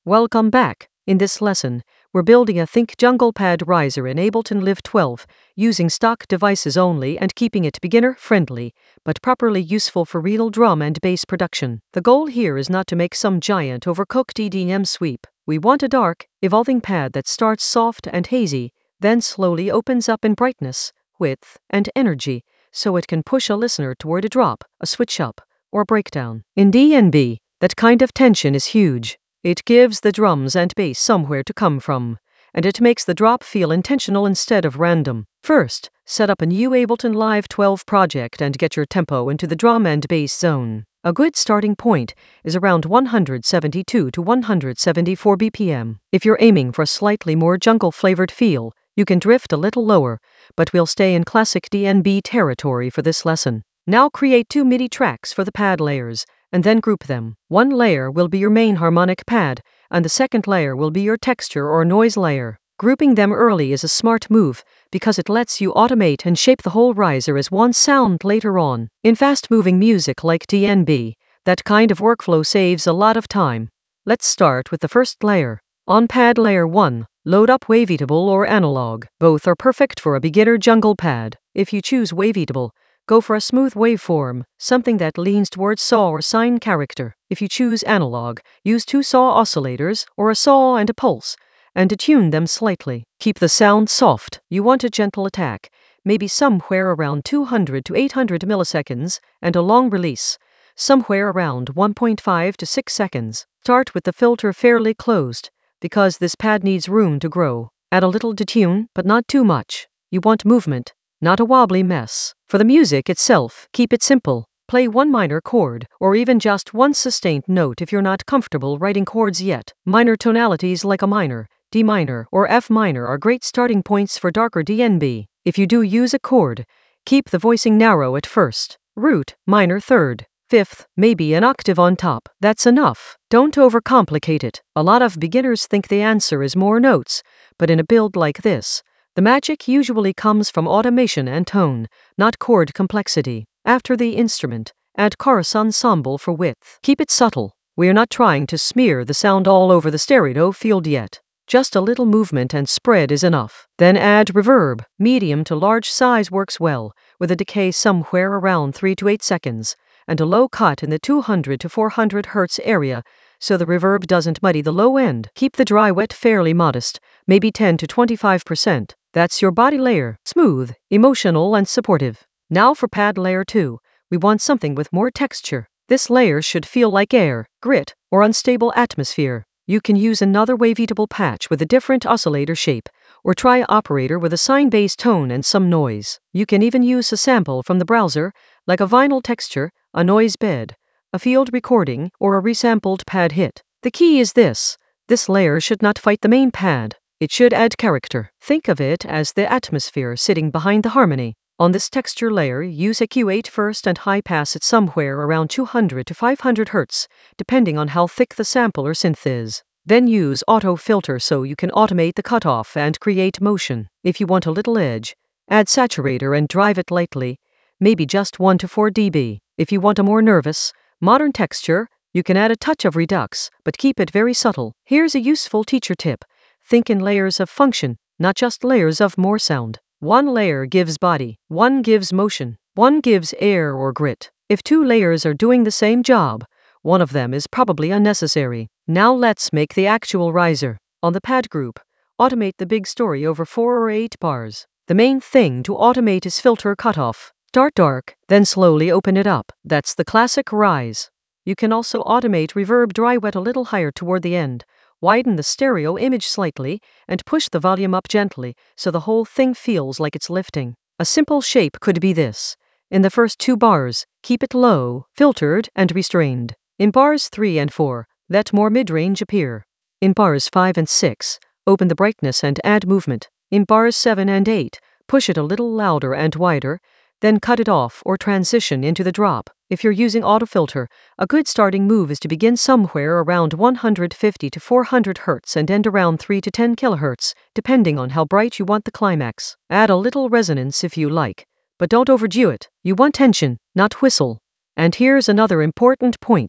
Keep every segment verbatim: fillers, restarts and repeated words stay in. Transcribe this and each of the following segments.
Welcome back. In this lesson, we're building a Think Jungle Pad riser in Ableton Live twelve, using stock devices only and keeping it beginner-friendly, but properly useful for real drum and bass production. The goal here is not to make some giant overcooked E D M sweep. We want a dark, evolving pad that starts soft and hazy, then slowly opens up in brightness, width, and energy, so it can push a listener toward a drop, a switch up, or breakdown. In D N B, that kind of tension is huge. It gives the drums and bass somewhere to come from, and it makes the drop feel intentional instead of random. First, set up a new Ableton Live twelve project and get your tempo into the drum and bass zone. A good starting point is around one hundred seventy-two to one hundred seventy-four B P M. If you're aiming for a slightly more jungle-flavored feel, you can drift a little lower, but we'll stay in classic D N B territory for this lesson. Now create two MIDI tracks for the pad layers, and then group them. One layer will be your main harmonic pad, and the second layer will be your texture or noise layer. Grouping them early is a smart move, because it lets you automate and shape the whole riser as one sound later on. In fast-moving music like D N B, that kind of workflow saves a lot of time. Let's start with the first layer. On pad layer one, load up Waveatable or Analog. Both are perfect for a beginner jungle pad. If you choose Waveatable, go for a smooth waveform, something that leans towards saw or sine character. If you choose Analog, use two saw oscillators, or a saw and a pulse, and detune them slightly. Keep the sound soft. You want a gentle attack, maybe somewhere around two hundred to eight hundred milliseconds, and a long release, somewhere around one point five to six seconds. Start with the filter fairly closed, because this pad needs room to grow. Add a little detune, but not too much. You want movement, not a wobbly mess. For the music itself, keep it simple. Play one minor chord, or even just one sustained note if you're not comfortable writing chords yet. Minor tonalities like a minor, D minor, or F minor are great starting points for darker D N B. If you do use a chord, keep the voicing narrow at first. Root, minor third, fifth, maybe an octave on top. That's enough. Don't overcomplicate it. A lot of beginners think the answer is more notes, but in a build like this, the magic usually comes from automation and tone, not chord complexity. After the instrument, add chorus ensemble for width. Keep it subtle. We're not trying to smear the sound all over the stereo field yet. Just a little movement and spread is enough. Then add reverb. Medium to large size works well, with a decay somewhere around three to eight seconds, and a low cut in the two hundred to four hundred hertz area, so the reverb doesn't muddy the low end. Keep the dry wet fairly modest, maybe ten to twenty-five percent. That's your body layer. Smooth, emotional, and supportive. Now for pad layer two, we want something with more texture. This layer should feel like air, grit, or unstable atmosphere. You can use another Waveatable patch with a different oscillator shape, or try Operator with a sine bass tone and some noise. You can even use a sample from the browser, like a vinyl texture, a noise bed, a field recording, or a resampled pad hit. The key is this: this layer should not fight the main pad. It should add character. Think of it as the atmosphere sitting behind the harmony. On this texture layer, use a Q eight first and high pass it somewhere around two hundred to five hundred hertz, depending on how thick the sample or synth is. Then use auto filter so you can automate the cutoff and create motion. If you want a little edge, add saturator and drive it lightly, maybe just one to four decibels. If you want a more nervous, modern texture, you can add a touch of redux, but keep it very subtle. Here's a useful teacher tip. Think in layers of function, not just layers of more sound. One layer gives body, one gives motion, one gives air or grit. If two layers are doing the same job, one of them is probably unnecessary. Now let's make the actual riser. On the pad group, automate the big story over four or eight bars. The main thing to automate is filter cutoff. Start dark, then slowly open it up. That's the classic rise. You can also automate reverb dry wet a little higher toward the end. Widen the stereo image slightly, and push the volume up gently so the whole thing feels like it's lifting. A simple shape could be this. In the first two bars, keep it low, filtered, and restrained. In bars three and four, let more mid-range appear. In bars five and six, open the brightness and add movement. In bars seven and eight, push it a little louder and wider, then cut it off or transition into the drop. If you're using autofilter, a good starting move is to begin somewhere around one hundred fifty to four hundred hertz and end around three to ten kilohertz, depending on how bright you want the climax. Add a little resonance if you like, but don't overdo it. You want tension, not whistle. And here's another important point.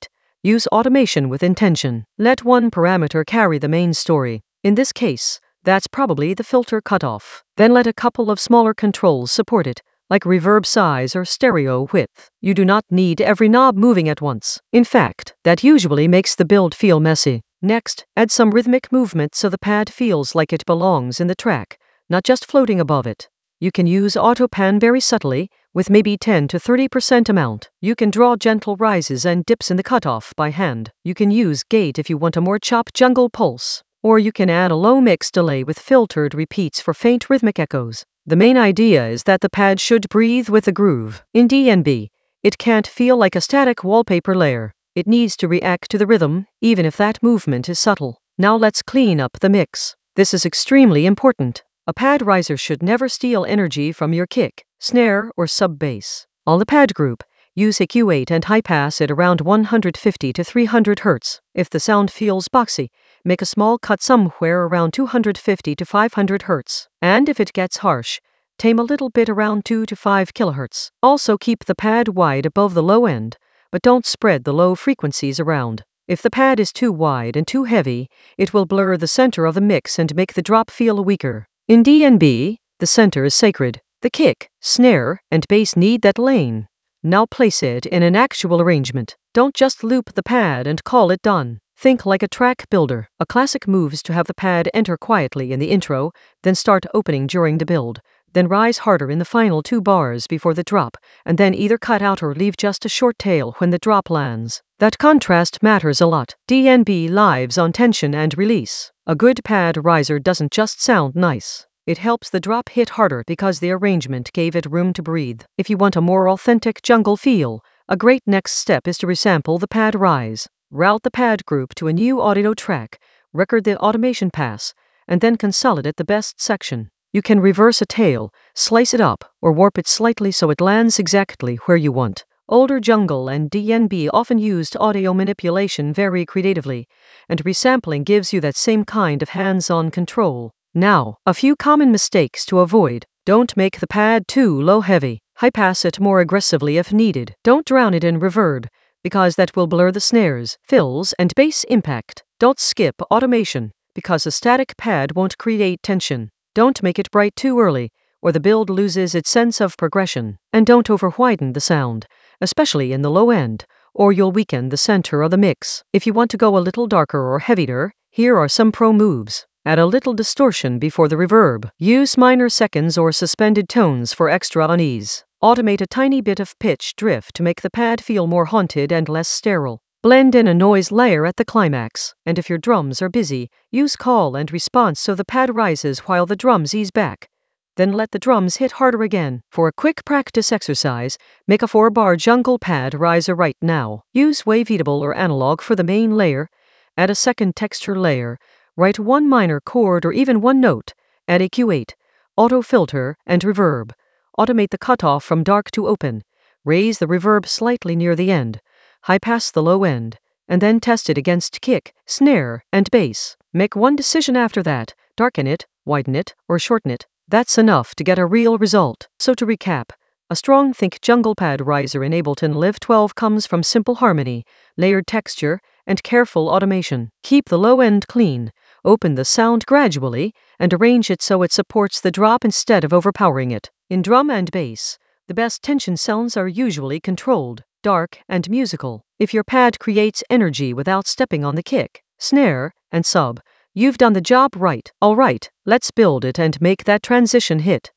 Use automation with intention. Let one parameter carry the main story. In this case, that's probably the filter cutoff. Then let a couple of smaller controls support it, like reverb size or stereo width. You do not need every knob moving at once. In fact, that usually makes the build feel messy. Next, add some rhythmic movement so the pad feels like it belongs in the track, not just floating above it. You can use auto pan very subtly, with maybe ten to thirty percent amount. You can draw gentle rises and dips in the cutoff by hand. You can use gate if you want a more chop jungle pulse. Or you can add a low mix delay with filtered repeats for faint rhythmic echoes. The main idea is that the pad should breathe with the groove. In D N B, it can't feel like a static wallpaper layer. It needs to react to the rhythm, even if that movement is subtle. Now let's clean up the mix. This is extremely important. A pad riser should never steal energy from your kick, snare, or sub-bass. On the pad group, use E Q eight and high pass at around one hundred fifty to three hundred hertz. If the sound feels boxy, make a small cut somewhere around two hundred fifty to five hundred hertz. And if it gets harsh, tame a little bit around two to five kilohertz. Also keep the pad wide above the low end, but don't spread the low frequencies around. If the pad is too wide and too heavy, it will blur the center of the mix and make the drop feel weaker. In D N B, the center is sacred. The kick, snare, and bass need that lane. Now place it in an actual arrangement. Don't just loop the pad and call it done. Think like a track builder. A classic move is to have the pad enter quietly in the intro, then start opening during the build, then rise harder in the final two bars before the drop, and then either cut out or leave just a short tail when the drop lands. That contrast matters a lot. D N B lives on tension and release. A good pad riser doesn't just sound nice. It helps the drop hit harder because the arrangement gave it room to breathe. If you want a more authentic jungle feel, a great next step is to resample the pad rise. Route the pad group to a new audio track, record the automation pass, and then consolidate the best section. You can reverse a tail, slice it up, or warp it slightly so it lands exactly where you want. Older jungle and D N B often used audio manipulation very creatively, and resampling gives you that same kind of hands-on control. Now, a few common mistakes to avoid. Don't make the pad too low-heavy. High pass it more aggressively if needed. Don't drown it in reverb, because that will blur the snares, fills, and bass impact. Don't skip automation, because a static pad won't create tension. Don't make it bright too early, or the build loses its sense of progression. And don't over-widen the sound, especially in the low end, or you'll weaken the center of the mix. If you want to go a little darker or heavier, here are some pro moves. Add a little distortion before the reverb. Use minor seconds or suspended tones for extra unease. Automate a tiny bit of pitch drift to make the pad feel more haunted and less sterile. Blend in a noise layer at the climax. And if your drums are busy, use call and response so the pad rises while the drums ease back. Then let the drums hit harder again. For a quick practice exercise, make a four-bar jungle pad riser right now. Use waveatable or analog for the main layer. Add a second texture layer. Write one minor chord or even one note. Add E Q eight, auto filter, and reverb. Automate the cutoff from dark to open. Raise the reverb slightly near the end. High pass the low end. And then test it against kick, snare, and bass. Make one decision after that. Darken it, widen it, or shorten it. That's enough to get a real result. So to recap, a strong Think Jungle Pad riser in Ableton Live twelve comes from simple harmony, layered texture, and careful automation. Keep the low end clean. Open the sound gradually, and arrange it so it supports the drop instead of overpowering it. In drum and bass, the best tension sounds are usually controlled, dark, and musical. If your pad creates energy without stepping on the kick, snare, and sub, you've done the job right. Alright, let's build it and make that transition hit.